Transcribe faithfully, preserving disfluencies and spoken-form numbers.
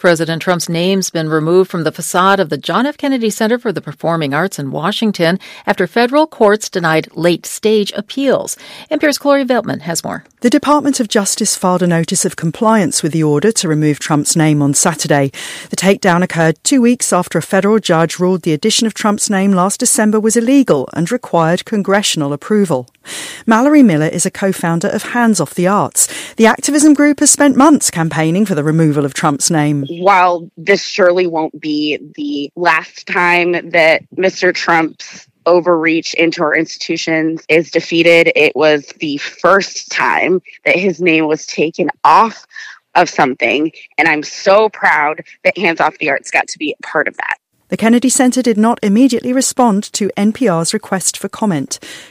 President Trump's name's been removed from the facade of the John F. Kennedy Center for the Performing Arts in Washington after federal courts denied late-stage appeals. N P R's Chloe Veltman has more. The Department of Justice filed a notice of compliance with the order to remove Trump's name on Saturday. The takedown occurred two weeks after a federal judge ruled the addition of Trump's name last December was illegal and required congressional approval. Mallory Miller is a co-founder of Hands Off the Arts. The activism group has spent months campaigning for the removal of Trump's name. While this surely won't be the last time that Mister Trump's overreach into our institutions is defeated, it was the first time that his name was taken off of something. And I'm so proud that Hands Off the Arts got to be a part of that. The Kennedy Center did not immediately respond to N P R's request for comment.